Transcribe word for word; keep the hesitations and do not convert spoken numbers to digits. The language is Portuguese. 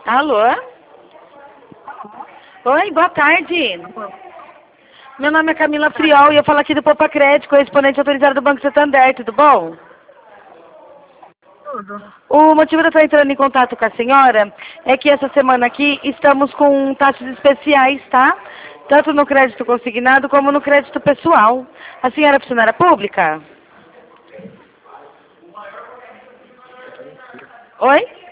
Alô? Oi, boa tarde. Meu nome é Camila Friol e eu falo aqui do Poupa Crédito, correspondente autorizado do Banco Santander, tudo bom? Tudo. O motivo de eu estar entrando em contato com a senhora é que essa semana aqui estamos com taxas especiais, tá? Tanto no crédito consignado como no crédito pessoal. A senhora é funcionária pública? Oi?